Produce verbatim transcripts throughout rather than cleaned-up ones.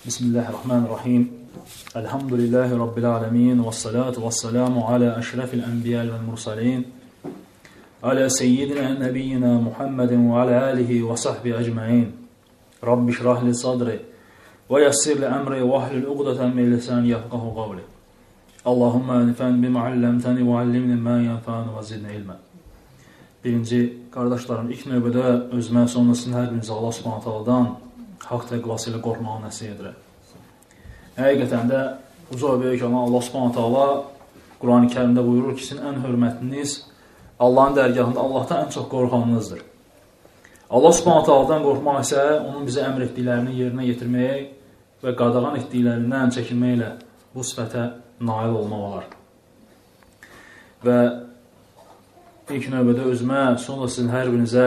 Bismillahirrahmanirrahim. Elhamdülillahi Rabbil alemin. Vessalatu vesselamu ala eşrefil enbiyal vel mursalin. Ala seyyidina nebiyyina Muhammedin ve ala alihi ve sahbihi ecma'in. Rabbi şrahli sadri ve yassirli emri ve ahlil uqdatan min lisani yafqahu qawli. Allahumma enfen bima allamtani ve allimni ma yanfa'uni ve zidni ilma. Birinci, qardaşlarım, ilk növbədə özümə, sonrasında hər birinizə Allah Subhanahu taala'dan haqq təqvası ilə qorxmağı nəsihət edirəm. Həqiqətən də uca böyük olan Allah Subhanahu taala Quran-ı Kərimdə buyurur ki, sizin ən hörmətliniz Allahın dərgahında Allahdan ən çox qorxanınızdır. Allah Subhanahu taala'dan qorxmaq isə onun bizə əmr etdiklərini yerinə yetirmək və qadağan etdiklərindən çəkinməklə bu sifətə nail olmaq olar. Və İlk növbədə özümə, sonra sizin hər birinizə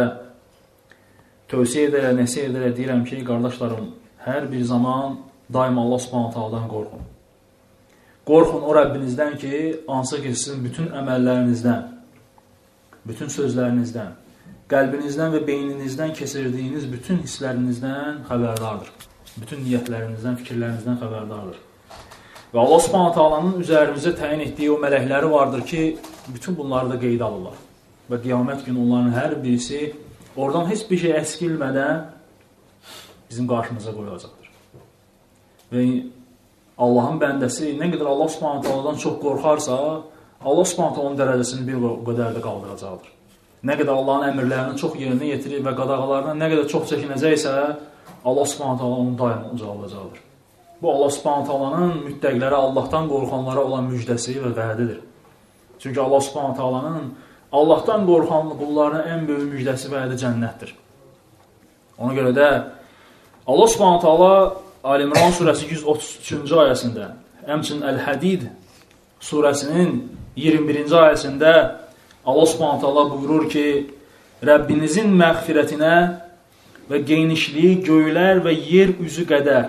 tövsiyə edərək, nəsihət edərək deyirəm ki, qardaşlarım, hər bir zaman daima Allah Subhanahu taala'dan qorxun. Qorxun o Rəbbinizdən ki, hansı ki, sizin bütün əməllərinizdən, bütün sözlərinizdən, qəlbinizdən və beyninizdən keçirdiyiniz bütün hisslərinizdən xəbərdardır. Bütün niyyətlərinizdən, fikirlərinizdən xəbərdardır. Və Allah Subhanahu taala'nın üzərimizə təyin etdiyi o mələkləri vardır ki, bütün bunları da qeydə alırlar. Və qiyamət günü onların hər birisi oradan heç bir şey əskilmədən bizim qarşımıza qoyulacaqdır. Və Allahın bəndəsi nə qədər Allah Subhanahu taala'dan çox qorxarsa, Allah Subhanahu taala'nın dərəcəsini bir qədər də qaldıracaqdır. Nə qədər Allahın əmrlərini çox yerinə yetirir və qadağalarından nə qədər çox çəkinəcəksə, Allah Subhanahu taala onu daima ucaldacaqdır. Bu Allah Subhanahu taala'nın müttəqilərə, Allahdan qorxanlara olan müjdəsi və vədidir. Çünki Allah Subhanahu taala'nın Allahdan qorxan qullarına ən böyük müjdəsi və vədi cənnətdir. Ona görə də Allah Subhanahu taala Ali İmran surəsi yüz otuz üçüncü ayəsində, həmçinin Əl-Hədid surəsinin iyirmi birinci ayəsində Allah Subhanahu taala buyurur ki, Rəbbinizin məğfirətinə və genişliyi göylər və yer üzü qədər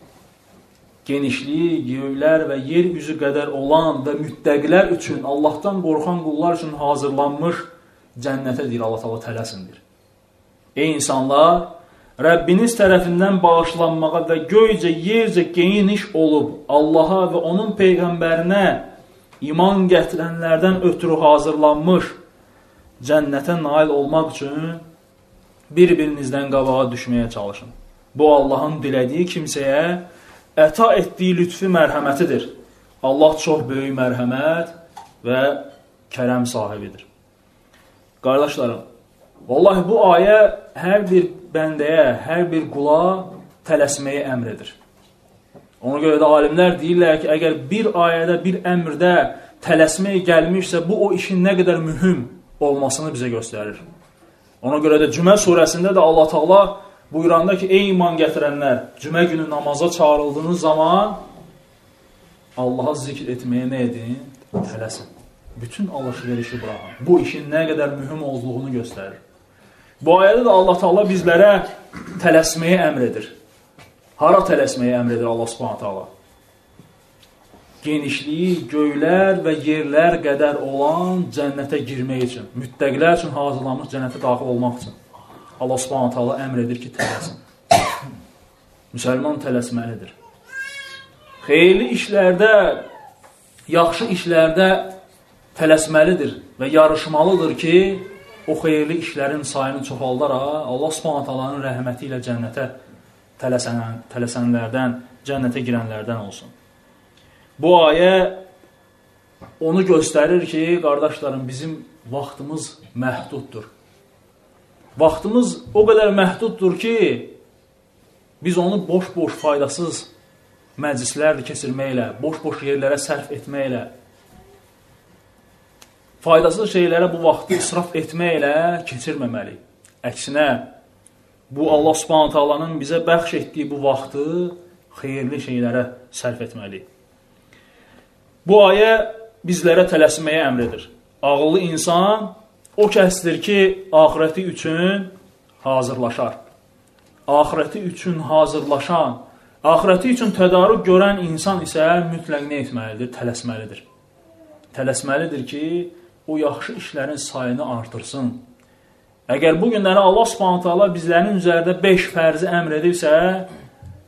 genişliyi, göylər və yer üzü qədər olan və müttəqilər üçün, Allahdan qorxan qullar üçün hazırlanmış cənnətə deyir Allah Taala tələsindir. Ey insanlar, Rəbbiniz tərəfindən bağışlanmağa və göycə, yercə geniş olub Allaha və onun Peyğəmbərinə iman gətirənlərdən ötürü hazırlanmış cənnətə nail olmaq üçün bir-birinizdən qabağa düşməyə çalışın. Bu Allahın dilədiyi kimsəyə əta etdiyi lütfi mərhəmətidir. Allah çox böyük mərhəmət və kərəm sahibidir. Qardaşlarım, vallahi bu ayə hər bir bəndəyə, hər bir qula tələsməyə əmr edir. Ona görə də alimlər deyirlər ki, əgər bir ayədə, bir əmrdə tələsmək gəlmişsə, bu o işin nə qədər mühüm olmasını bizə göstərir. Ona görə də Cümə surəsində də Allah Taala buyuranda ki, ey iman gətirənlər, cümə günü namaza çağrıldığınız zaman Allah'a zikr etməyə nə edin? Tələsin. Bütün alış-verişi bırakın. Bu işin nə qədər mühüm olduğunu göstərir. Bu ayədə də Allah Taala bizlərə tələsməyə əmr edir. Hara tələsməyə əmr edir Allah Subhanahu taala? Genişliyi göylər və yerlər qədər olan cənnətə girmək üçün, müttəqilər üçün hazırlanmış cənnətə daxil olmaq üçün. Allah Subhanahu taala əmr edir ki, tələsin. Müsəlman tələsməlidir. Xeyirli işlərdə, yaxşı işlərdə tələsməlidir və yarışmalıdır ki, o xeyirli işlərin sayını çoxaldaraq Allah Subhanahu taalanın rəhməti ilə cənnətə tələsən, tələsənlərdən, cənnətə girənlərdən olsun. Bu ayə onu göstərir ki, qardaşlarım, bizim vaxtımız məhduddur. Vaxtımız o qədər məhduddur ki, biz onu boş-boş, faydasız məclislərlə keçirməklə, boş-boş yerlərə sərf etməklə, faydasız şeylərə bu vaxtı israf etməklə keçirməməliyik. Əksinə, bu Allah Subhanahu taalanın bizə bəxş etdiyi bu vaxtı xeyirli şeylərə sərf etməliyik. Bu ayə bizlərə tələsməyə əmr edir. Ağıllı insan o kəsdir ki, axirəti üçün hazırlaşar. Axirəti üçün hazırlaşan, axirəti üçün tədarük görən insan isə mütləq nə etməlidir? Tələsməlidir. Tələsməlidir ki, o yaxşı işlərin sayını artırsın. Əgər bu günləri Allah Subhanahu taala bizlərin üzərində beş fərzi əmr edirsə,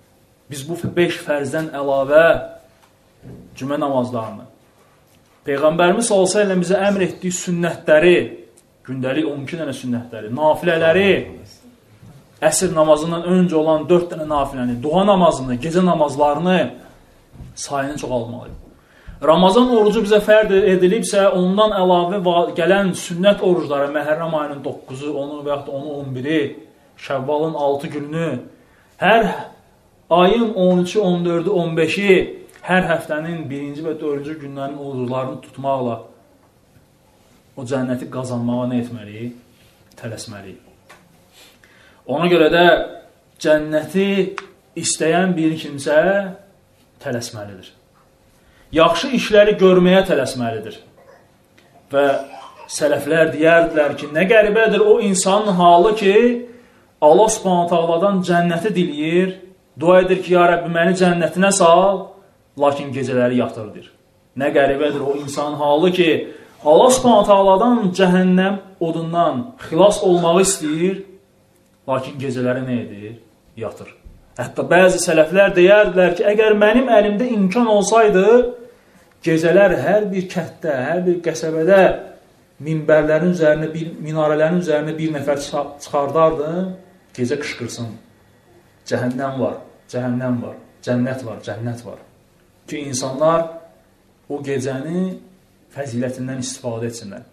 Biz bu beş fərzdən əlavə cümə namazlarını, Peyğəmbərimiz sallallahu əleyhi və səlləm bizə əmr etdiyi sünnətləri, gündəlik on iki dənə sünnətləri, nafilələri, əsr namazından öncə olan dörd dənə nafiləni, duha namazını, gecə namazlarını sayını çoxalmalıyıq. Ramazan orucu bizə fərd edilibsə, ondan əlavə gələn sünnət orucları, Məhərrəm ayının doqquzu, onu və yaxud da onu on biri, Şəvvalın altı gününü, hər ayın on üçü, on dördü, on beşi, hər həftənin birinci və dördüncü günlərinin oruclarını tutmaqla o cənnəti qazanmağa nə etməliyik? Tələsməliyik. Ona görə də cənnəti istəyən bir kimsə tələsməlidir. Yaxşı işləri görməyə tələsməlidir. Və sələflər deyərdilər ki, nə qəribədir o insanın halı ki, Allah Subhanahu taala'dan cənnəti diləyir, dua edir ki, ya Rəbbi, məni cənnətinə sal, lakin gecələri yatırdır. Nə qəribədir o insanın halı ki, Allah Subhanahu taala'dan cəhənnəm odundan xilas olmağı istəyir, lakin gecələri nə edir? Yatır. Hətta bəzi sələflər deyərdilər ki, əgər mənim əlimdə imkan olsaydı, gecələr hər bir kətdə, hər bir qəsəbədə minbərlərin üzərinə, bir, minarələrin üzərinə bir nəfər çıxardardım, gecə qışqırsın. Cəhənnəm var, cəhənnəm var, cənnət var, cənnət var. Ki, insanlar o gecəni fəzilətindən istifadə etsinlər.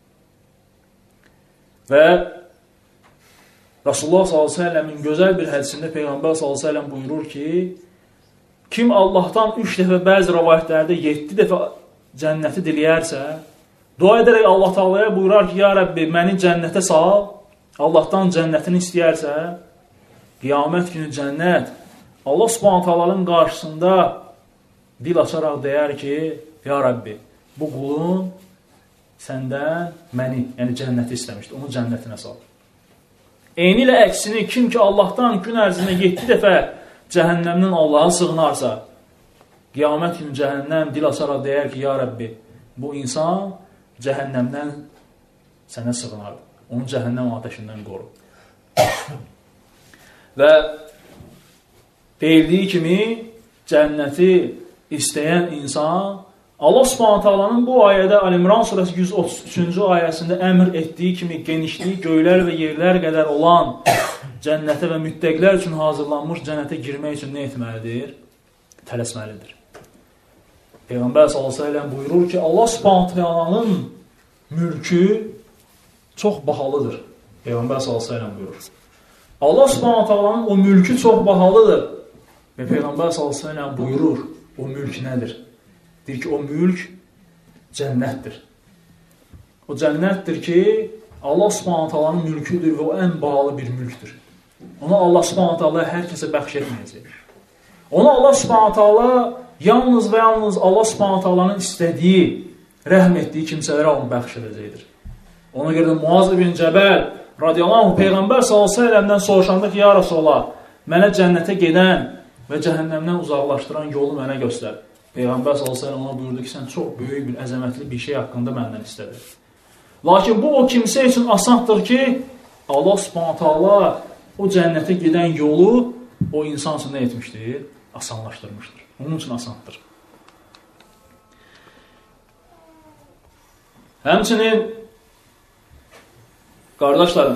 Və Rasulullah sallallahu əleyhi və səlləmin gözəl bir hədisində Peyğəmbər sallallahu əleyhi və səlləm buyurur ki, kim Allahdan üç dəfə, bəzi rəvayətlərdə yeddi dəfə cənnəti diləyərsə, dua edərək Allah Taala'ya buyurar ki, ya Rəbbi, məni cənnətə sal, Allahdan cənnətini istəyərsə, qiyamət günü cənnət Allah Subhanahu taala'nın qarşısında dil açaraq deyər ki, ya Rəbbi, bu qulun səndən məni, yəni cənnəti istəmişdi, onu cənnətinə sal. Eyni ilə əksini, kim ki Allahdan gün ərzində yeddi dəfə cəhənnəmdən Allaha sığınarsa, qiyamət günü cəhənnəm dil açaraq deyər ki, ya Rəbbi, bu insan cəhənnəmdən sənə sığınar, onu cəhənnəm ateşindən qoru. Və deyildiyi kimi, cənnəti istəyən insan, Allah Subhanahu taala'nın bu ayədə Əl-İmran surəsi yüz otuz üçüncü ayəsində əmr etdiyi kimi genişliyi göylər və yerlər qədər olan cənnətə və müttəqlər üçün hazırlanmış cənnətə girmək üçün nə etməlidir? Tələsməlidir. Peyğəmbər sallallahu əleyhi və səlləm buyurur ki, Allah Subhanahu taala'nın mülkü çox bahalıdır. Peyğəmbər sallallahu əleyhi və səlləm buyurur. Allah Subhanahu taala'nın o mülkü çox bahalıdır. Və Peyğəmbər sallallahu əleyhi və səlləm buyurur, o mülk nədir? Deyir ki, o mülk cənnətdir. O cənnətdir ki, Allah Subhanahu taala'nın mülküdür və o ən bahalı bir mülkdür. Onu Allah Subhanahu taala hər kəsə bəxş etməyəcək. Onu Allah Subhanahu taala yalnız və yalnız Allah Subhanahu taala'nın istədiyi, rəhm etdiyi kimsələrə onu bəxş edəcəkdir. Ona görə də Muaz ibn Cəbəl radiyallahu anh Peyğəmbər sallallahu əleyhi və səlləmdən soruşanda ki, ya Rasulullah, mənə cənnətə gedən və cəhənnəmdən uzaqlaşdıran yolu mənə göstər. Peyğəmbər sallallahu əleyhi və səlləm ona buyurdu ki, sən çox böyük bir, əzəmətli bir şey haqqında məndən istədir. Lakin bu o kimsə üçün asandır ki, Allah Subhanahu taala o cənnətə gedən yolu o insan üçün nə etmişdir? Asanlaşdırmışdır. Onun üçün asandır. Həmçinin, qardaşlarım,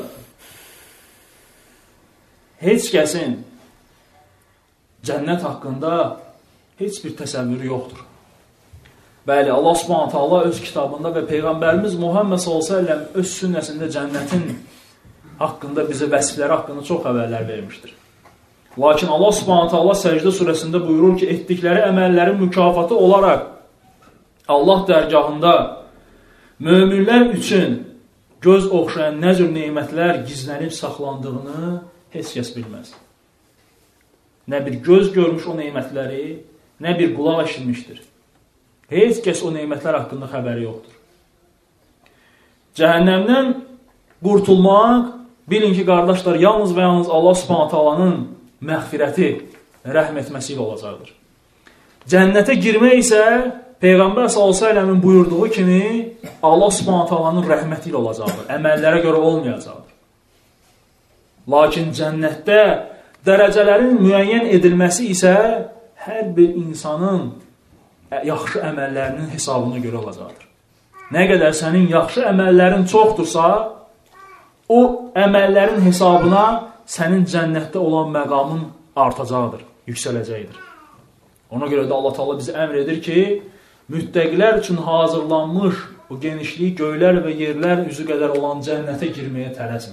heç kəsin cənnət haqqında heç bir təsəvvürü yoxdur. Bəli, Allah Subhanahu taala öz kitabında və Peyğəmbərimiz Muhammed sallallahu əleyhi və səlləm öz sünnəsində cənnətin haqqında, bizə vəsifləri haqqında çox xəbərlər vermişdir. Lakin Allah Subhanahu taala Səcdə surəsində buyurur ki, etdikləri əməllərin mükafatı olaraq Allah dərgahında möminlər üçün göz oxşayan nə cür nemətlər gizlənib saxlandığını heç kəs bilməz. Nə bir göz görmüş o nemətləri, nə bir qulaq eşitmişdir. Heç kəs o nemətlər haqqında xəbəri yoxdur. Cəhənnəmdən qurtulmaq, bilin ki, qardaşlar, yalnız və yalnız Allah Subhanahu taala'nın məğfirəti, rəhm etməsi ilə olacaqdır. Cənnətə girmək isə Peyğəmbər sallallahu əleyhi və səlləmin buyurduğu kimi Allah Subhanahu taala'nın rəhməti ilə olacaqdır. Əməllərə görə olmayacaqdır. Lakin cənnətdə dərəcələrin müəyyən edilməsi isə hər bir insanın yaxşı əməllərinin hesabına görə olacaqdır. Nə qədər sənin yaxşı əməllərin çoxdursa, o əməllərin hesabına sənin cənnətdə olan məqamın artacaqdır, yüksələcəkdir. Ona görə də Allah Teala bizə əmr edir ki, müttəqilər üçün hazırlanmış o genişliyi göylər və yerlər üzü qədər olan cənnətə girməyə tələsin.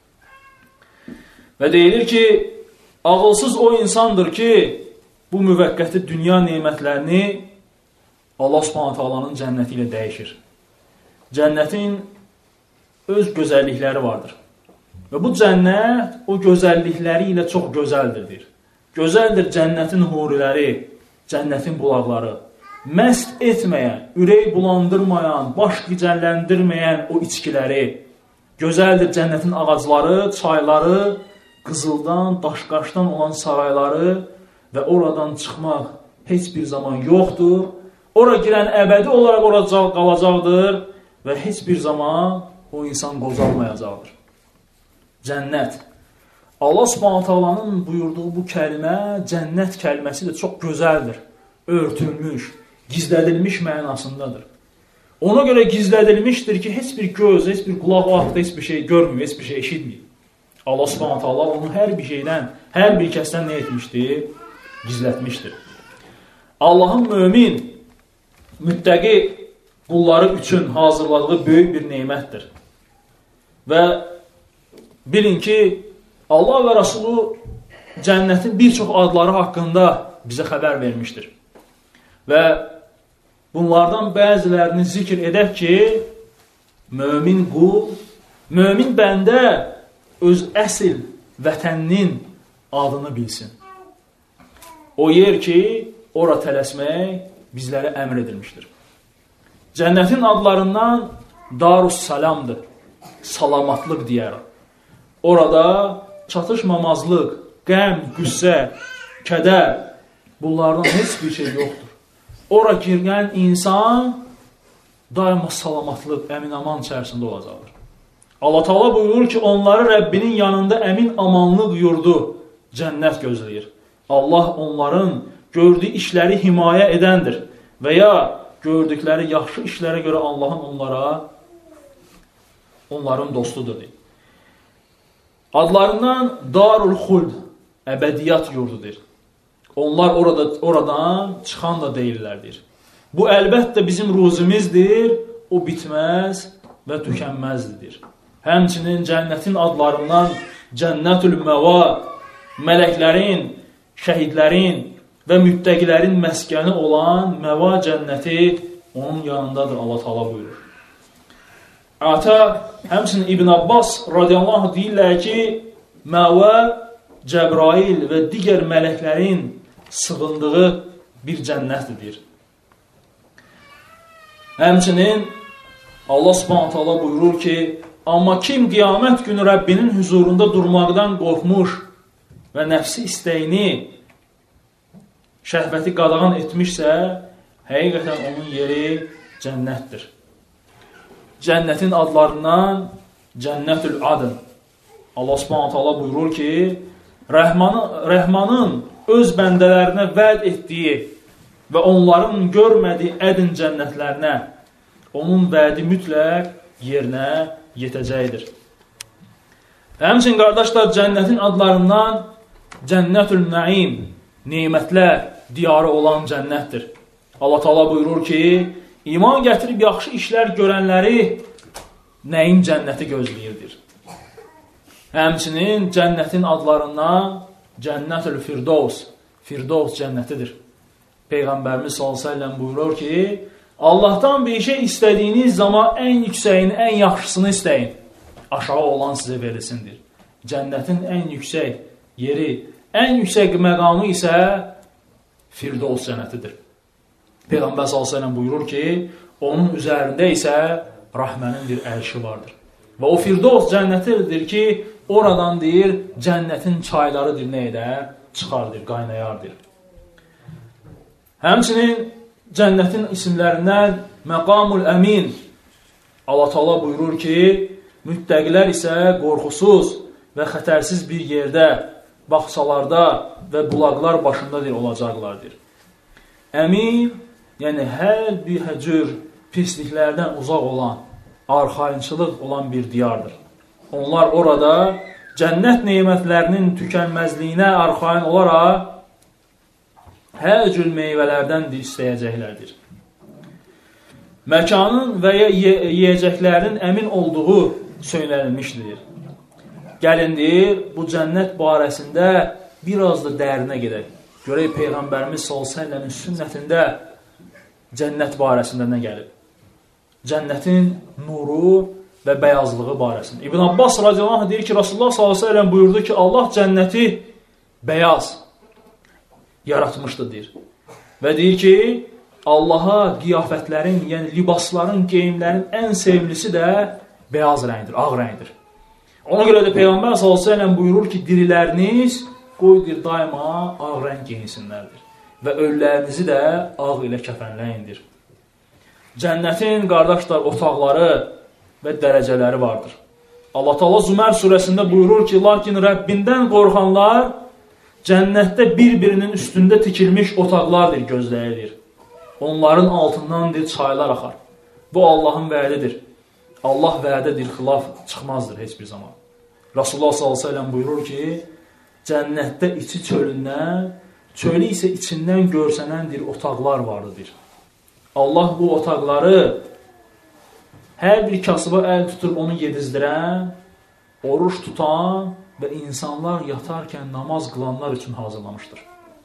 Və deyilir ki, ağılsız o insandır ki, bu müvəqqəti dünya nemətlərini Allah Subhanahu taalanın cənnəti ilə dəyişir. Cənnətin öz gözəllikləri vardır. Və bu cənnət o gözəllikləri ilə çox gözəldir, deyir. Gözəldir cənnətin huriləri, cənnətin bulaqları. Məst etməyən, ürək bulandırmayan, baş gicəlləndirməyən o içkiləri. Gözəldir cənnətin ağacları, çayları, qızıldan, daşqaşdan olan sarayları və oradan çıxmaq heç bir zaman yoxdur. Ora girən əbədi olaraq orada qalacaqdır və heç bir zaman o insan qocalmayacaqdır. Cənnət. Allah Subhanahu taalanın buyurduğu bu kəlmə, cənnət kəlməsi də çox gözəldir. Örtülmüş, gizlədilmiş mənasındadır. Ona görə gizlədilmişdir ki, heç bir göz, heç bir qulaq o haqda heç bir şey görmür, heç bir şey eşitmir. Allah Subhanahu taala onu hər bir şeydən, hər bir kəsdən nə etmişdir? Gizlətmişdir. Allahın mömin, müttəqi qulları üçün hazırladığı böyük bir nemətdir. Və bilin ki, Allah və Rasulü cənnətin bir çox adları haqqında bizə xəbər vermişdir. Və bunlardan bəzilərini zikr edək ki, mömin qul, mömin bəndə öz əsl vətəninin adını bilsin. O yer ki, ora tələsmək bizlərə əmr edilmişdir. Cənnətin adlarından Darussalamdır, salamatlıq deyərək. Orada çatışmamazlıq, qəm, qüssə, kədər, bunlardan heç bir şey yoxdur. Ora girən insan daima salamatlıq, əmin-aman içərisində olacaqdır. Allah Teala buyurur ki, onları Rəbbinin yanında əmin-amanlıq yurdu cənnət gözləyir. Allah onların gördüyü işləri himayə edəndir və ya gördükləri yaxşı işlərə görə Allahın onlara onların dostudur. Deyil. Adlarından Darul Xuld, əbədiyyat yurdudur. Onlar orada, oradan çıxan da deyirlərdir. Bu əlbəttə bizim ruzimizdir, o bitməz və tükənməzdir. Həmçinin cənnətin adlarından Cənnətül Məva, mələklərin, şəhidlərin və müttəqilərin məskəni olan Məva cənnəti onun yanındadır, Allah Teala buyurur. Ata, həmçinin İbn Abbas radiyallahu deyirlər ki, Məva, Cəbrail və digər mələklərin sığındığı bir cənnətdir. Həmçinin Allah Subhanahu taala buyurur ki, amma kim qiyamət günü Rəbbinin huzurunda durmaqdan qorxmuş və nəfsi istəyini, şəhvəti qadağan etmişsə, həqiqətən onun yeri cənnətdir. Cənnətin adlarından Cənnətül Adn. Allah Subhanahu taala buyurur ki, Rəhmanın, Rəhmanın öz bəndələrinə vəd etdiyi və onların görmədiyi ədn cənnətlərinə onun vədi mütləq yerinə yetəcəkdir. Həmçin, qardaşlar, cənnətin adlarından Cənnətül Naim, nemətlər diyarı olan cənnətdir. Allah Teala buyurur ki, iman gətirib yaxşı işlər görənləri nəyin cənnəti gözləyirdir. Həmçinin cənnətin adlarından Cənnətül Firdovs, Firdovs cənnətidir. Peyğəmbərimiz sallallahu əleyhi və səlləm buyurur ki, Allahdan bir şey istədiyiniz zaman ən yüksəyini, ən yaxşısını istəyin. Aşağı olan sizə verilsindir. Cənnətin ən yüksək yeri, ən yüksək məqamı isə Firdovs cənnətidir. Peyğəmbər sallallahu əleyhi və səlləm buyurur ki, onun üzərində isə Rəhmənin bir ərşi vardır. Və o Firdovs cənnətidir ki, oradan deyir, cənnətin çaylarıdır, nə edər? Çıxardır, qaynayardır. Həmçinin cənnətin isimlərindən Məqamul Əmin. Allah Teala buyurur ki, müttəqilər isə qorxusuz və xətərsiz bir yerdə bağçalarda və bulaqlar başındadır olacaqlardır. Əmin, yəni hər bir cür pisliklərdən uzaq olan, arxayınçılıq olan bir diyardır. Onlar orada cənnət nemətlərinin tükənməzliyinə arxayın olaraq hər cür meyvələrdən istəyəcəklərdir. Məkanın və ya yeyəcəklərin əmin olduğu söylənilmişdir. Gəlindir, bu cənnət barəsində biraz da dərinə gedək. Görək Peyğəmbərimiz sallallahu əleyhi və səlləmin sünnətində cənnət barəsində nə gəlib? Cənnətin nuru və bəyazlığı barəsində. İbn Abbas radiyallahu anh deyir ki, Rasulullah sallallahu əleyhi və səlləm buyurdu ki, Allah cənnəti bəyaz yaratmışdır deyir. Və deyir ki, Allaha qiyafətlərin, yəni libasların, geyimlərin ən sevimlisi də beyaz rəngdir, ağ rəngdir. Ona görə də Peyğəmbər sallallahu əleyhi və səlləm buyurur ki, diriləriniz qoydur daima ağ rəng geyinsinlərdir və ölülərinizi də ağ ilə kəfənləyindir. Cənnətin, qardaşlar, otaqları və dərəcələri vardır. Allah Teala Zümər surəsində buyurur ki, lakin Rəbbindən qorxanlar cənnətdə bir-birinin üstündə tikilmiş otaqlardır, gözləyilir. Onların altındandır, çaylar axar. Bu Allahın vədidir. Allah vədədir, xilaf çıxmazdır heç bir zaman. Rasulullah sallallahu əleyhi və səlləm buyurur ki, cənnətdə içi çölündən, çölü isə içindən görsənəndir, otaqlar vardır. Allah bu otaqları hər bir kasıba əl tutur, onu yedizdirən, oruç tutan və insanlar yatarkən namaz qılanlar üçün hazırlamışdır.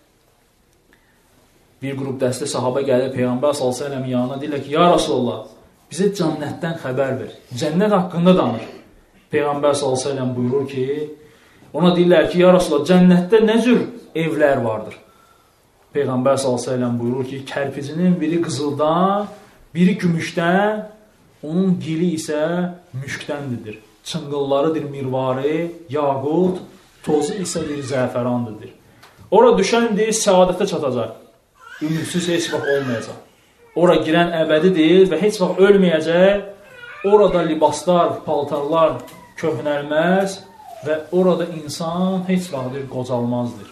Bir qrup dəstə sahaba gəlir Peyğəmbər sallallahu əleyhi və səlləmin yanına, deyirlər ki, ya Rasulullah, bizə cənnətdən xəbər ver, cənnət haqqında danış. Peyğəmbər sallallahu əleyhi və səlləm buyurur ki, ona deyirlər ki, ya Rasulullah, cənnətdə nə cür evlər vardır? Peyğəmbər sallallahu əleyhi və səlləm buyurur ki, kərpicinin biri qızıldan, biri gümüşdən, onun gili isə müşkdəndir. Çınqıllarıdır mirvari, yaqut, tozu isə bir zəfərandır. Ora düşəndir, səadətə çatacaq. Ümidsiz heç vaxt olmayacaq. Ora girən əbədidir və heç vaxt ölməyəcək. Orada libaslar, paltarlar köhnəlməz və orada insan heç vaxt qocalmazdır.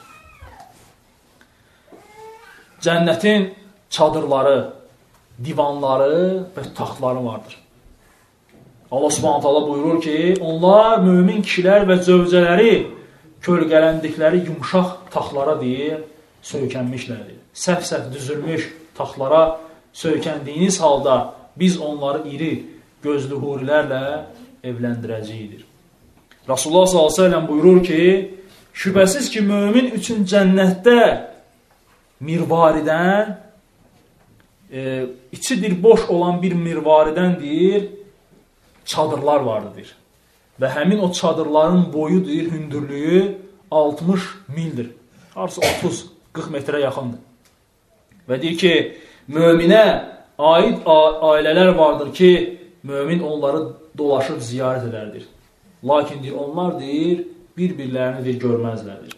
Cənnətin çadırları, divanları və taxtları vardır. Allah Subhanahu taala buyurur ki, onlar mömin kişilər və zövcələri kölgələndikləri yumşaq taxtlara deyir, söykənmişlərdir. Səhv-səhv düzülmüş taxtlara söykəndiyiniz halda biz onları iri gözlü hurilərlə evləndirəcəyikdir. Rasulullah sallallahu əleyhi və səlləm buyurur ki, şübhəsiz ki, mömin üçün cənnətdə mirvaridən, e, içidir boş olan bir mirvaridən deyir, çadırlar vardır. Və həmin o çadırların boyu deyir, hündürlüyü altmış mildir. Arası otuz qırx metrə yaxındır. Və deyir ki, möminə aid ailələr vardır ki, mömin onları dolaşıb ziyarət edərdir. Lakin deyir, onlar deyir, bir-birlərini deyir, görməzlərdir.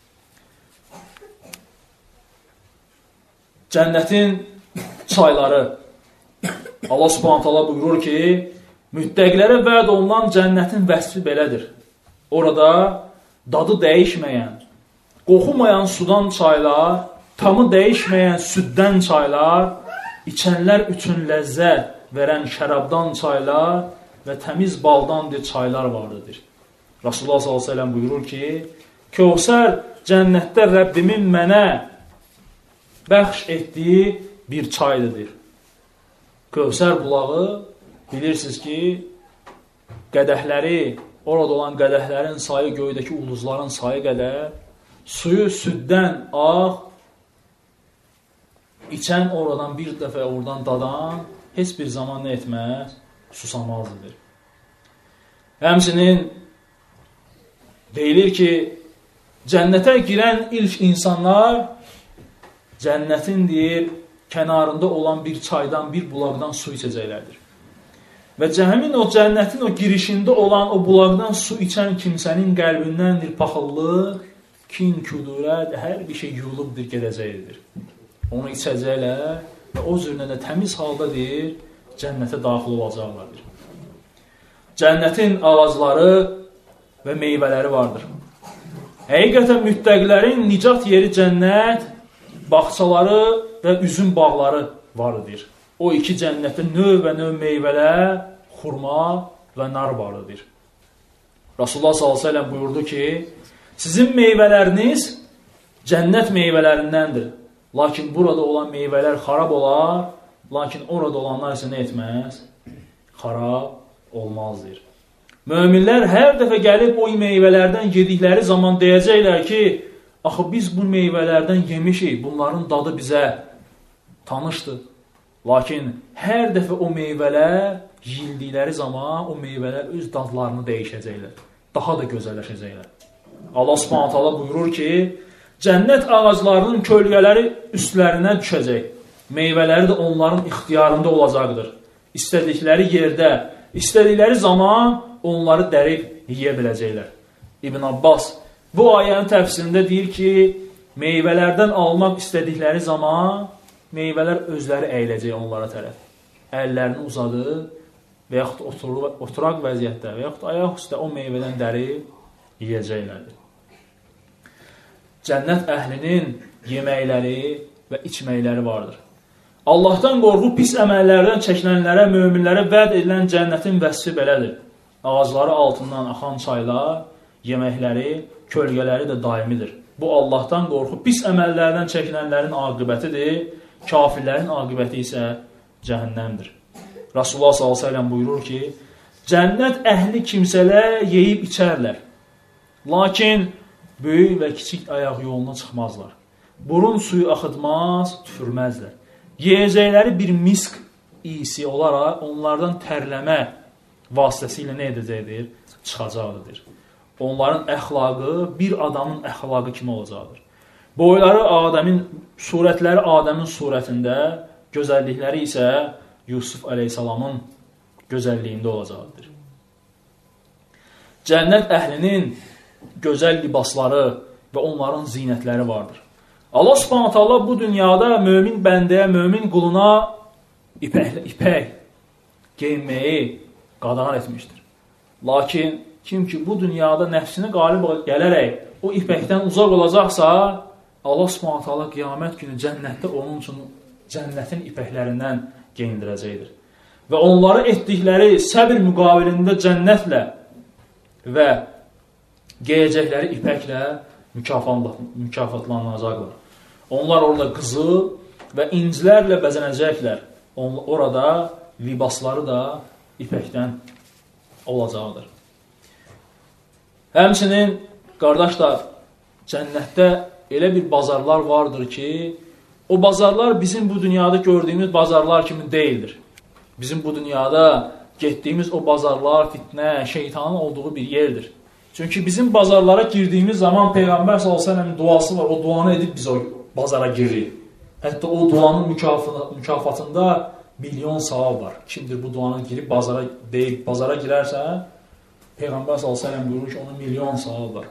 Cənnətin çayları. Allah Subhanahu taala buyurur ki, müttəqilərə vəd olunan cənnətin vəsfi belədir. Orada dadı dəyişməyən, qoxumayan sudan çaylar, tamı dəyişməyən süddən çaylar, içənlər üçün ləzzət verən şərabdan çaylar və təmiz baldan çaylar vardır. Rasulullah sallallahu əleyhi və səlləm buyurur ki, Kövsər cənnətdə Rəbbimin mənə bəxş etdiyi bir çaydır. Kövsər bulağı, bilirsiniz ki, qədəhləri, orada olan qədəhlərin sayı göydəki ulduzların sayı qədər, suyu süddən ağ, içən oradan bir dəfə oradan dadan, heç bir zaman nə etməz? Susamazdır. Həmçinin deyilir ki, cənnətə girən ilk insanlar cənnətin deyir, kənarında olan bir çaydan, bir bulaqdan su içəcəklərdir. Və cəhəmin o cənnətin o girişində olan o bulaqdan su içən kimsənin qəlbindəndir paxıllıq, kin, kudurət, hər bir şey yuyulubdur, gedəcəkdir. Onu içəcəklər və o cürlə də təmiz halda deyir, cənnətə daxil olacaqlardır. Cənnətin ağacları və meyvələri vardır. Həqiqətən müttəqilərin nicat yeri cənnət, bağçaları və üzüm bağları vardır. O iki cənnətdə növ və növ meyvələr, xurma və nar vardır. Rasulullah sallallahu əleyhi və səlləm buyurdu ki, sizin meyvələriniz cənnət meyvələrindəndir. Lakin burada olan meyvələr xarab olar, lakin orada olanlar isə nə etməz? Xarab olmazdır. Möminlər hər dəfə gəlib o meyvələrdən yedikləri zaman deyəcəklər ki, axı biz bu meyvələrdən yemişik, bunların dadı bizə tanışdır. Lakin hər dəfə o meyvələr yiyildikləri zaman o meyvələr öz dadlarını dəyişəcəklər. Daha da gözəlləşəcəklər. Allah Subhanahu taala buyurur ki, cənnət ağaclarının kölgələri üstlərinə düşəcək. Meyvələri də onların ixtiyarında olacaqdır. İstədikləri yerdə, istədikləri zaman onları dərib yiyə biləcəklər. İbn Abbas bu ayənin təfsirində deyir ki, meyvələrdən almaq istədikləri zaman meyvələr özləri əyiləcək onlara tərəf. Əllərini uzadır və yaxud oturur, oturaq vəziyyətdə və yaxud ayaq üstə o meyvədən dərib yiyəcəklərdir. Cənnət əhlinin yeməkləri və içməkləri vardır. Allahdan qorxu pis əməllərdən çəkinənlərə, möminlərə vəd edilən cənnətin vəsfi belədir. Ağacları altından axan çaylar, yeməkləri, kölgələri də daimidir. Bu Allahdan qorxu pis əməllərdən çəkinənlərin aqibətidir, kafirlərin aqibəti isə cəhənnəmdir. Rasulullah sallallahu əleyhi və səlləm buyurur ki, cənnət əhli kimsələr yeyib içərlər. Lakin böyük və kiçik ayaq yoluna çıxmazlar. Burun suyu axıtmaz, tüfürməzlər. Yiyəcəkləri bir misk iyisi olaraq onlardan tərləmə vasitəsilə nə edəcəkdir? Çıxacaqdır. Onların əxlaqı bir adamın əxlaqı kimi olacaqdır. Boyları Adəmin, surətləri Adəmin surətində, gözəllikləri isə Yusuf əleyhissalamın gözəlliyində olacaqdır. Cənnət əhlinin gözəl libasları və onların zinətləri vardır. Allah Subhanahu taala bu dünyada mömin bəndəyə, mömin quluna ipək, ipək geyinməyi qadağan etmişdir. Lakin kim ki bu dünyada nəfsinə qalib gələrək o ipəkdən uzaq olacaqsa, Allah Subhanahu taala qiyamət günü cənnətdə onun üçün cənnətin ipəklərindən geyindirəcəkdir. Və onları etdikləri səbir müqabilində cənnətlə və geyəcəkləri ipəklə mükafatlanacaqlar. Onlar orada qızıl və incilərlə bəzənəcəklər. Orada libasları da ipəkdən olacaqdır. Həmçinin, qardaşlar, cənnətdə elə bir bazarlar vardır ki, o bazarlar bizim bu dünyada gördüyümüz bazarlar kimi deyildir. Bizim bu dünyada getdiyimiz o bazarlar fitnə, şeytanın olduğu bir yerdir. Çünki bizim bazarlara girdiyimiz zaman Peyğəmbər sallallahu əleyhi və səlləmin duası var. O duanı edib biz o bazara giririk. Hətta o duanın mükafatında milyon savab var. Kimdir bu duanı girib bazara deyib bazara girərsə, Peyğəmbər sallallahu əleyhi və səlləm buyurur ki, onun milyon savab var.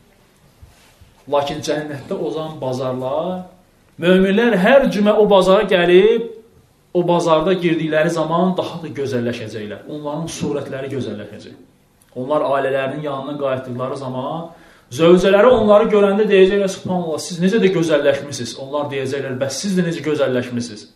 Lakin cənnətdə o zaman bazarlar, möminlər hər cümə o bazara gəlib, o bazarda girdikləri zaman daha da gözəlləşəcəklər. Onların surətləri gözəlləşəcək. Onlar ailələrinin yanına qayıtdıqları zaman zövcələri onları görəndə deyəcəklər, subhanallah, siz necə də gözəlləşmişsiniz. Onlar deyəcəklər, bəs siz də necə gözəlləşmişsiniz.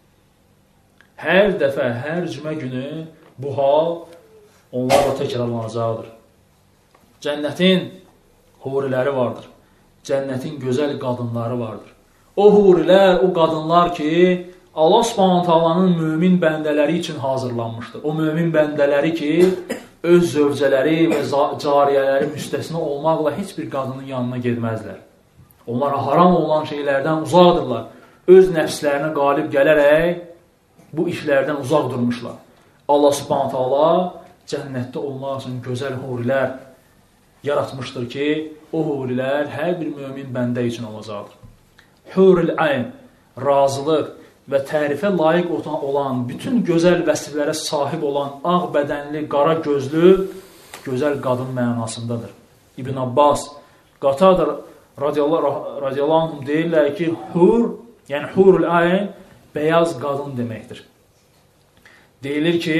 Hər dəfə, hər cümə günü bu hal onlarla təkrarlanacaqdır. Cənnətin huriləri vardır. Cənnətin gözəl qadınları vardır. O hurilər, o qadınlar ki, Allah Subhanahu taalanın mömin bəndələri üçün hazırlanmışdır. O mömin bəndələri ki, öz zövcələri və cariyələri müstəsna olmaqla heç bir qadının yanına getməzlər. Onlara haram olan şeylərdən uzaqdırlar. Öz nəfslərinə qalib gələrək bu işlərdən uzaq durmuşlar. Allah Subhanahu taala cənnətdə onlar üçün gözəl hurilər yaratmışdır ki, o hurilər hər bir mömin bəndə üçün olacaqdır. Hurul ayn, razılıq və tərifə layiq olan, bütün gözəl vəsiflərə sahib olan, ağ bədənli, qara gözlü, gözəl qadın mənasındadır. İbn Abbas, Qatada radiyallahu anh deyirlər ki, hur, yəni hurul ayn, bəyaz qadın deməkdir. Deyilir ki,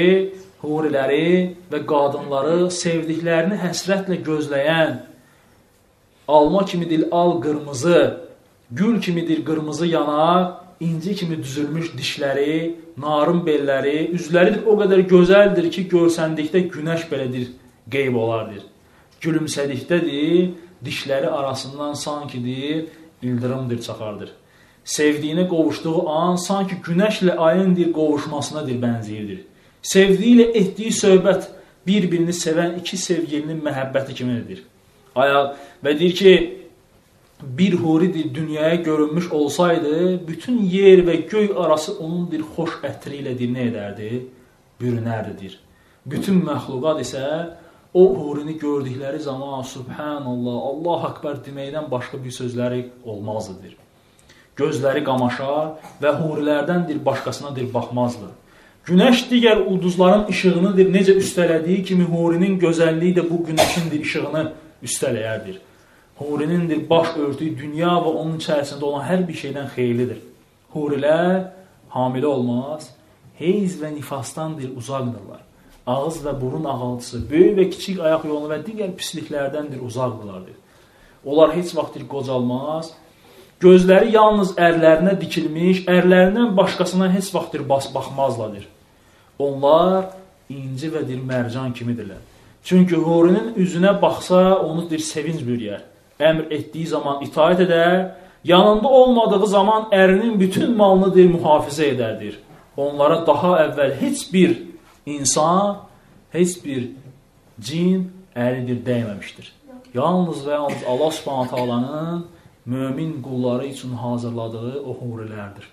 huriləri və qadınları sevdiklərini həsrətlə gözləyən alma kimidir al qırmızı, gül kimidir qırmızı yanaq, inci kimi düzülmüş dişləri, narın belləri, üzləri o qədər gözəldir ki, görsəndikdə günəş belədir, qeyb olardır. Gülümsədikdədir, dişləri arasından sankidir, ildırımdır, çaxardır. Sevdiyinə qovuşduğu an sanki günəşlə ayındır qovuşmasınadır, bənziyirdir. Sevdiyi ilə etdiyi söhbət bir-birini sevən iki sevgilinin məhəbbəti kimidir. Ayaq və deyir ki, bir huridir dünyaya görünmüş olsaydı, bütün yer və göy arası onun bir xoş ətri ilədir, nə edərdi? Bürünərdir. Bütün məxluqat isə o hurini gördükləri zaman Subhanallah, Allah Akbar deməkdən başqa bir sözləri olmazdır. Gözləri qamaşar və hurilərdəndir başqasınadır baxmazdır. Günəş digər ulduzların işığınıdır, necə üstələdiyi kimi hurinin gözəlliyi də bu günəşindir işığını üstələyərdir. Hurinindir baş örtüyü dünya və onun içərisində olan hər bir şeydən xeyirlidir. Hurilər hamilə olmaz, heyz və nifasdandır, uzaqdırlar. Ağız və burun ağaltısı, böyük və kiçik ayaq yolu və digər pisliklərdəndir, uzaqdırlardır. Onlar heç vaxtdır qocalmaz, gözləri yalnız ərlərinə dikilmiş, ərlərindən başqasına heç vaxtdır baxmazlardır. Onlar inci və dir mərcan kimidirlər. Çünki hurinin üzünə baxsa, onu dir sevinc bürüyər. Əmr etdiyi zaman itaat edər, yanında olmadığı zaman ərinin bütün malını dir mühafizə edərdir. Onlara daha əvvəl heç bir insan, heç bir cin əlidir dəyməmişdir. Yalnız və yalnız Allah Subhanahu Taala'nın mömin qulları üçün hazırladığı o hurilərdir.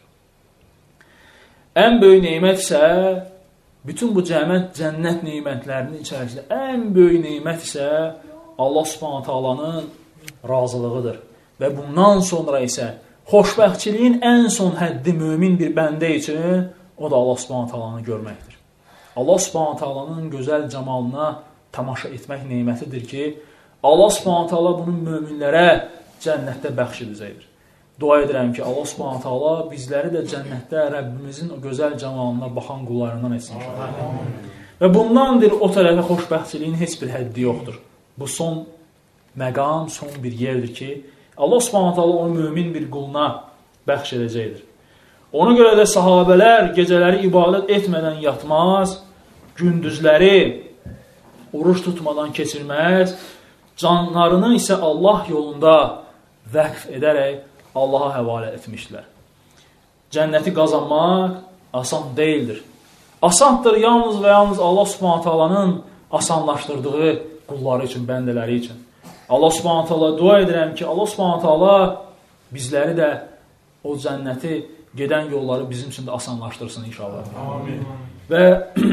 Ən böyük nemət isə, bütün bu cəmiyyət cənnət nemətlərinin içərisində ən böyük nemət isə Allah Subhanahu Taala'nın razılığıdır. Və bundan sonra isə xoşbəxtçiliyin ən son həddi mömin bir bəndə üçün o da Allah Subhanahu Taala'nı görməkdir. Allah Subhanahu Taala'nın gözəl camalına tamaşa etmək nemətidir ki, Allah Subhanahu Taala bunu möminlərə cənnətdə bəxş edəcəkdir. Dua edirəm ki, Allah Subhanahu Taala bizləri də cənnətdə Rəbbimizin o gözəl camalına baxan qullarından etsin. Və bundandır o tərəfə xoşbəxtçiliyin heç bir həddi yoxdur. Bu son məqam, son bir yerdir ki, Allah Subhanahu Taala onu mömin bir quluna bəxş edəcəkdir. Ona görə də sahabələr gecələri ibadət etmədən yatmaz, gündüzləri oruç tutmadan keçirməz, canlarını isə Allah yolunda vəqf edərək Allaha həvalə etmişlər. Cənnəti qazanmaq asan deyildir. Asandır yalnız və yalnız Allah Subhanahu Taala'nın asanlaşdırdığı qulları üçün, bəndələri üçün. Allah Subhanahu Taala dua edirəm ki, Allah Subhanahu Taala bizləri də o cənnəti gedən yolları bizim üçün də asanlaşdırsın inşallah. Amin. Və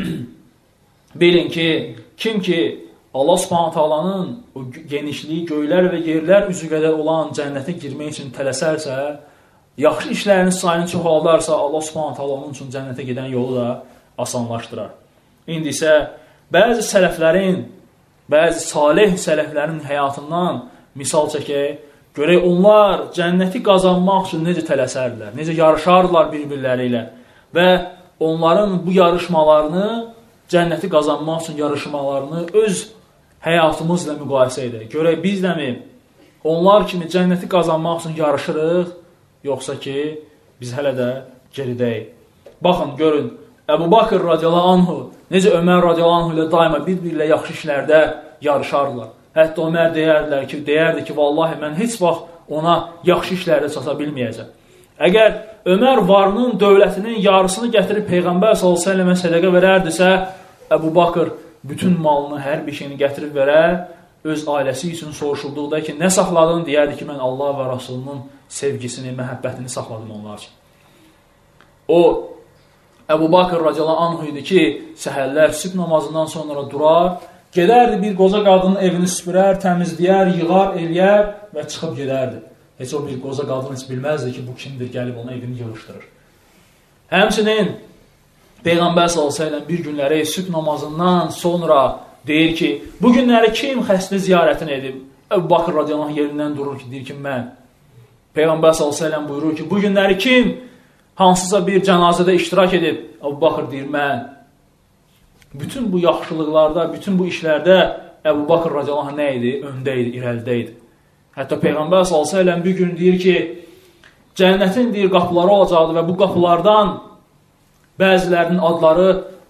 bilin ki, kim ki Allah Subhanahu Taala'nın o genişliyi, göylər və yerlər üzü qədər olan cənnətə girmək üçün tələsərsə, yaxşı işlərinin sayını çoxaldarsa, Allah Subhanahu Taala onun üçün cənnətə gedən yolu da asanlaşdırar. İndi isə bəzi sələflərin, bəzi salih sələflərin həyatından misal çəkək, görək onlar cənnəti qazanmaq üçün necə tələsərdilər, necə yarışardılar bir-birləri ilə və onların bu yarışmalarını, cənnəti qazanmaq üçün yarışmalarını öz həyatımızla müqayisə edək. Görək biz də mi onlar kimi cənnəti qazanmaq üçün yarışırıq, yoxsa ki biz hələ də geridəyik. Baxın, görün, Əbu Bakır radiyallahu anhu necə Ömər radiyallahu anhu ilə daima bir-birlə yaxşı işlərdə yarışardılar. Hətta Ömər deyərdilər ki, deyərdi ki, vallahi mən heç vaxt ona yaxşı işlərdə çata bilməyəcəm. Əgər Ömər varının, dövlətinin yarısını gətirib Peyğəmbər sallallahu əleyhi və səlləmə sədəqə verərdisə, Əbu Bakır bütün malını, hər bir şeyini gətirib verər, öz ailəsi üçün soruşulduqda ki, nə saxladın? Deyərdi ki, mən Allah və Rasulunun sevgisini, məhəbbətini saxladım onlar üçün. O, Əbu Bakır radiyallahu anhu idi ki, səhərlər sübh namazından sonra durar, gedərdi bir qoca qadının evini süpürər, təmizləyər, yığar, eləyər və çıxıb gedərdi. Heç o bir qoca qadın heç bilməzdi ki, bu kimdir, gəlib onun evini yığışdırır. Həmçinin Peyğəmbər sallallahu əleyhi və səlləm bir günləri sübh namazından sonra deyir ki, bu günləri kim xəstə ziyarətini edib? Əbu Bakır radiyallahu anh yerindən durur ki, deyir ki, mən. Peyğəmbər sallallahu əleyhi və səlləm buyurur ki, bu günləri kim hansısa bir cənazədə iştirak edib? Əbu Bakır deyir, mən. Bütün bu yaxşılıqlarda, bütün bu işlərdə Əbu Bakır radiyallahu anh nə idi? Öndə idi, irəlidə idi. Hətta Peyğəmbər sallallahu əleyhi və səlləm bir gün deyir ki, cənnətin deyir qapıları olacaqdır və bu qapılardan bəzilərinin adları,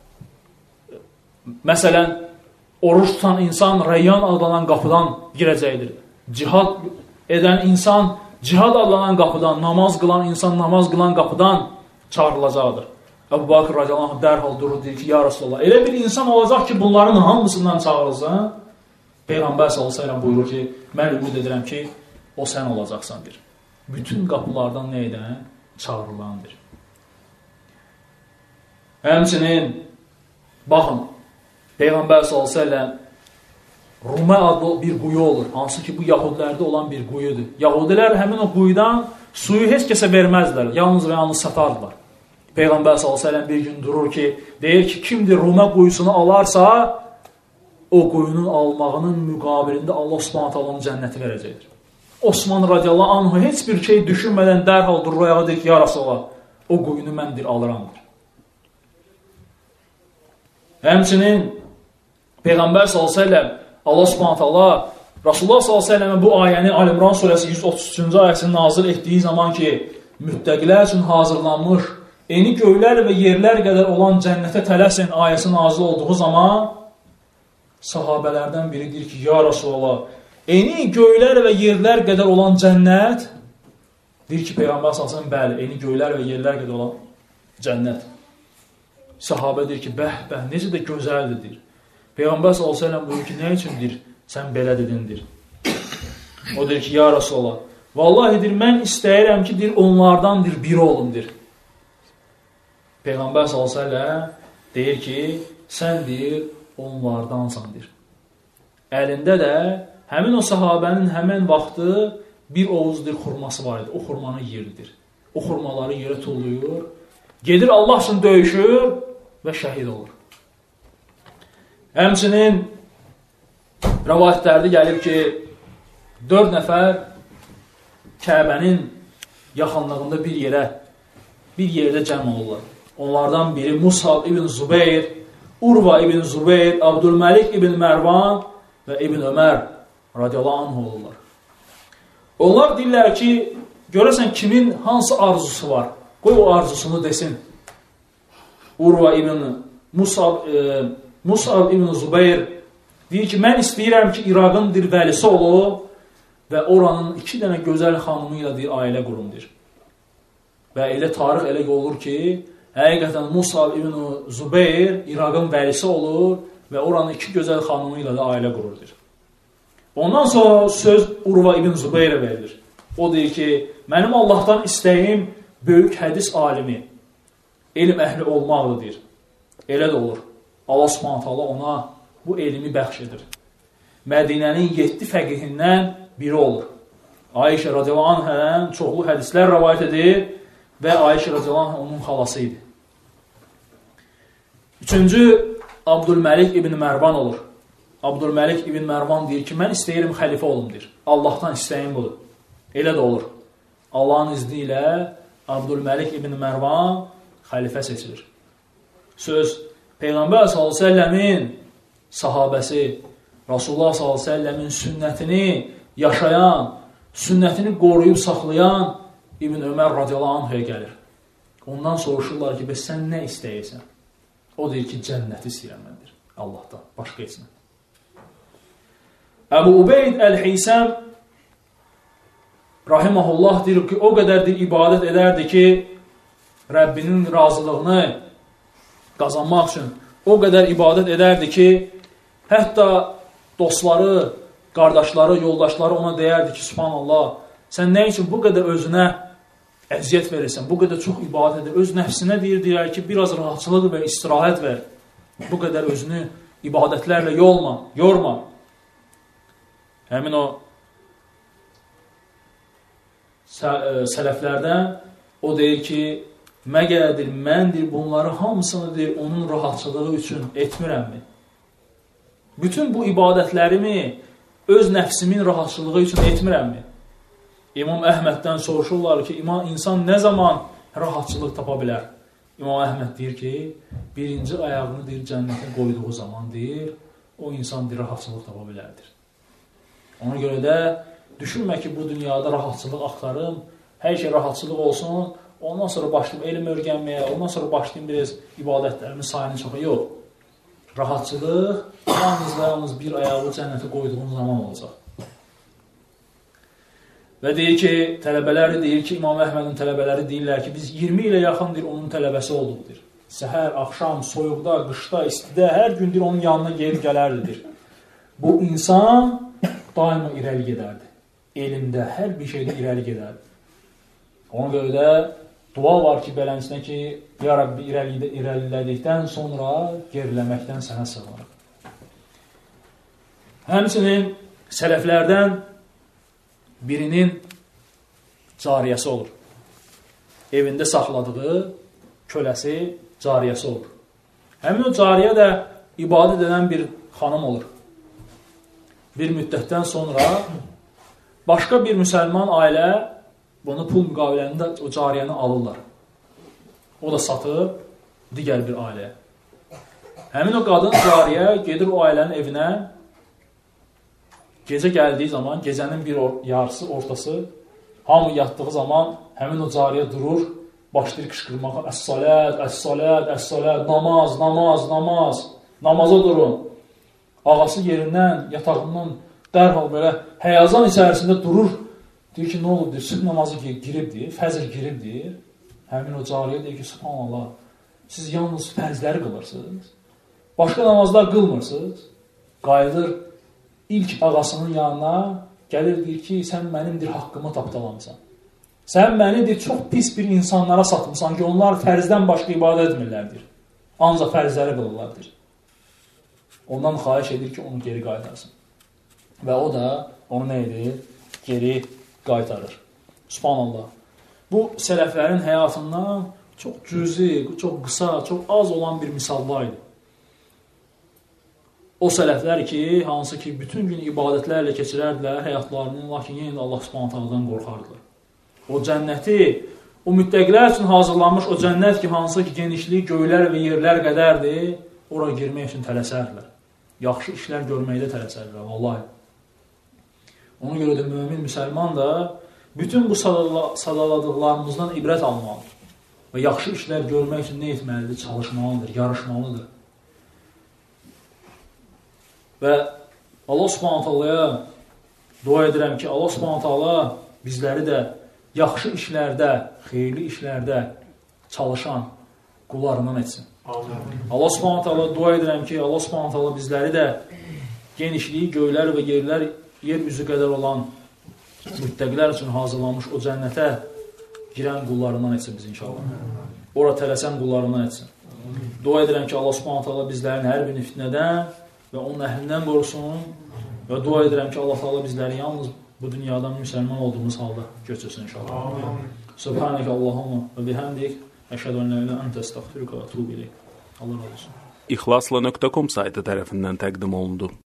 məsələn, oruç tutan insan Rəyyan adlanan qapıdan girəcəkdir. Cihad edən insan cihad adlanan qapıdan, namaz qılan insan namaz qılan qapıdan çağrılacaqdır. Əbu Bakır radiyallahu anh dərhal durur, deyir ki, ya Rasulullah, elə bir insan olacaq ki, bunların hamısından çağırılsın. Peyğəmbər sallallahu əleyhi və səlləm buyurur ki, mən ümid edirəm ki, o sən olacaqsandır. Bütün qapılardan nə edən? Çağırılandır. Həmçinin, baxın, Peyğəmbər sallallahu əleyhi və səlləm Rumə adlı bir quyu olur. Hansı ki, bu Yahudilərdə olan bir quyudur. Yahudilər həmin o quyudan suyu heç kəsə verməzdilər. Yalnız və yalnız satardılar. Peyğəmbər sallallahu əleyhi və səlləm bir gün durur ki, deyir ki, kimdir Rumə quyusunu alarsa, o quyunun almağının müqabilində Allah Subhanahu taala onun cənnəti verəcəkdir. Osman radiyallahu anh heç bir şey düşünmədən dərhal durur ayağa, deyir ki, ya Rasulullah, o quyunu məndir, alıramdır. Həmçinin Peyğəmbər sallallahu əleyhi və səlləm Allah Subhanahu taala Rasulullah sallallahu əleyhi və səlləmə bu ayəni Ali İmran surəsi yüz otuz üçüncü ayəsini nazil etdiyi zaman ki, müttəqilər üçün hazırlanmış eni göylər və yerlər qədər olan cənnətə tələsin ayəsi nazil olduğu zaman sahabələrdən biri deyir ki, ya Rasulullah, eni göylər və yerlər qədər olan cənnət, deyir ki, Peyğəmbər sallallahu əleyhi və səlləm, bəli, eni göylər və yerlər qədər olan cənnət. Sahabə deyir ki, bəh, bəh, necə də gözəldir, deyir. Peyğəmbər sallallahu əleyhi və səlləm buyurur ki, nə üçündür? Sən belə dedindir. O deyir ki, ya Rasulullah, vallahi deyir, mən istəyirəm ki, deyir, onlardandır, biri olundur. Peyğəmbər sallallahu əleyhi və səlləm deyir ki, sən deyir, onlardansandır. Əlində də həmin o sahabənin həmən vaxtı bir ovuzdur xurması var idi. O xurmanı yeridir. O xurmaları yerə tulluyur. Gedir Allah üçün döyüşür və şəhid olur. Həmçinin rəvayətlərdə gəlib ki, dörd nəfər Kəbənin yaxınlığında bir yerə, bir yerdə cəm olurlar. Onlardan biri Musab ibn Zubeyr, Urva ibn Zubeyr, Abdülməlik ibn Mərvan və ibn Ömər radiyallahu anh olurlar. Onlar deyirlər ki, görəsən kimin hansı arzusu var? Qoy o arzusunu desin. Urva ibn Musab, e, Musab ibn Zubeyr deyir ki, mən istəyirəm ki, İraqın bir vəlisi olub və oranın iki dənə gözəl xanımı ilə deyir, ailə qurumdur. Və elə tarix elə olur ki, həqiqətən Musab ibn Zubeyr İraqın vəlisi olur və oranın iki gözəl xanımı ilə də ailə qururdur. Ondan sonra söz Urva ibn Zubeyrə verilir. O deyir ki, mənim Allahdan istəyim böyük hədis alimi, elm əhli olmaqdır, deyir. Elə də olur. Allah Subhanahu taala ona bu elmi bəxş edir. Mədinənin yeddi fəqihindən biri olur. Ayşə radiyallahu anhədən çoxlu hədislər rəvayət edir və Ayşə radiyallahu anh onun xalası idi. Üçüncü, Abdülməlik ibn Mərvan olur. Abdülməlik ibn Mərvan deyir ki, mən istəyirəm xəlifə olum, deyir. Allahdan istəyim budur. Elə də olur. Allahın izni ilə Abdülməlik ibn Mərvan xəlifə seçilir. Söz, Peyğəmbər sallallahu əleyhi və səlləmin sahabəsi, Rasulullah sallallahu əleyhi və səlləmin sünnətini yaşayan, sünnətini qoruyub saxlayan İbn Ömər radiyallahu anh'a gəlir. Ondan soruşurlar ki, bəs sən nə istəyirsən? O deyir ki, cənnəti istəyirəm məndir. Allahdan, başqa etsin. Əbu Ubeyd Əl-Hisəm rahiməhullah deyir ki, o qədərdir ibadət edərdi ki, Rəbbinin razılığını qazanmaq üçün o qədər ibadət edərdi ki, hətta dostları, qardaşları, yoldaşları ona deyərdi ki, subhanallah, sən nə üçün bu qədər özünə əziyyət verirsən, bu qədər çox ibadət edir, öz nəfsinə deyir, deyir ki, biraz rahatçılıq və istirahət ver, bu qədər özünü ibadətlərlə yolma, yorma. Həmin o sələflərdən o deyir ki, məgərdir, məndir, bunları hamısını deyir, onun rahatçılığı üçün etmirəmmi? Bütün bu ibadətlərimi öz nəfsimin rahatçılığı üçün etmirəmmi? İmam Əhməddən soruşurlar ki, insan nə zaman rahatçılıq tapa bilər? İmam Əhməd deyir ki, birinci ayağını deyir, cənnətə qoyduğu zaman deyir, o insan deyir, rahatçılıq tapa bilərdir. Ona görə də düşünmə ki, bu dünyada rahatçılıq axtarım, hər şey rahatçılıq olsun, ondan sonra başlayım elm öyrənməyə, ondan sonra başlayım biraz ibadətlərimin sayını çoxu. Yox. Rahatçılıq yalnız və yalnız bir ayağı cənnətə qoyduğun zaman olacaq. Və deyir ki, tələbələri deyir ki, İmam Əhmədin tələbələri deyirlər ki, biz iyirmi ilə yaxındır onun tələbəsi olduqdur. Səhər, axşam, soyuqda, qışda, istidə, hər gündür onun yanına gelib gələrdidir. Bu insan daima irəli gedərdi. Elmdə, hər bir şeydə irəli gedərdi. Ona görə də dua var ki, belənçinə ki, Ya Rabbi irəli, irəlilədikdən sonra geriləməkdən sənə sığınırıq. Həmçinin sələflərdən birinin cariyəsi olur. Evində saxladığı köləsi cariyəsi olur. Həmin o cariyə də ibadət edən bir xanım olur. Bir müddətdən sonra başqa bir müsəlman ailə bunu pul müqaviləsində o cariyəni alırlar. O da satıb digər bir ailəyə. Həmin o qadın cariyə gedir o ailənin evinə. Gecə gəldiyi zaman, gecənin bir or yarısı, ortası, hamı yatdığı zaman həmin o cariyə durur, başlayır qışqırmağa, əs-salət, əs-salət, əs-salət, namaz, namaz, namaz, namaza durun. Ağası yerindən, yatağından dərhal belə həyazan içərisində durur, deyir ki, nə olub, deyir, sübh namazı giribdir, fəzr giribdir. Həmin o cariyə deyir ki, subhanallah, siz yalnız fərzləri qılırsınız, başqa namazlar qılmırsınız, qayıdır, İlk ağasının yanına gəlir, deyir ki, sən mənimdir haqqımı tapdalamısan. Sən məni deyir, çox pis bir insanlara satmısan ki, onlar fərzdən başqa ibadə etmirlərdir. Ancaq fərzləri qılırlardır. Ondan xahiş edir ki, onu geri qaytarsın. Və o da onu nə edir? Geri qaytarır. Subhanallah. Bu sələflərin həyatından çox cüzi, çox qısa, çox az olan bir misallar idi. O sələflər ki, hansı ki, bütün gün ibadətlərlə keçirərdilər həyatlarını, lakin yenə də Allah Subhanahu taala'dan qorxardılar. O cənnəti, o müttəqilər üçün hazırlanmış o cənnət ki, hansı ki, genişliyi göylər və yerlər qədərdir, oraya girmək üçün tələsərdilər. Yaxşı işlər görməkdə tələsərdilər, vallahi. Ona görə də mömin müsəlman da bütün bu sadaladıqlarımızdan ibrət almalıdır. Və yaxşı işlər görmək üçün nə etməlidir? Çalışmalıdır, yarışmalıdır. Və Allah Subhanahu taala'ya dua edirəm ki, Allah Subhanahu taala bizləri də yaxşı işlərdə, xeyirli işlərdə çalışan qullarından etsin. Amin. Allah Subhanahu taala dua edirəm ki, Allah Subhanahu taala bizləri də genişliyi göylər və yerlər, yer üzü qədər olan müttəqilər üçün hazırlanmış o cənnətə girən qullarından etsin biz inşallah. Ora tələsən qullarından etsin. Dua edirəm ki, Allah Subhanahu taala bizlərin hər bir fitnədən və onun əhlindən qorusun və dua edirəm ki, Allah Taala bizləri yalnız bu dünyadan müsəlman olduğumuz halda götürsün inşallah. Amin. Subhaneke Allahumma və bihamdik, əşhədu en la ilahe illa ente, estağfiruke və etûbü ileyk. Allah razı olsun. İxlasla nöqtə com saytı tərəfindən təqdim olundu.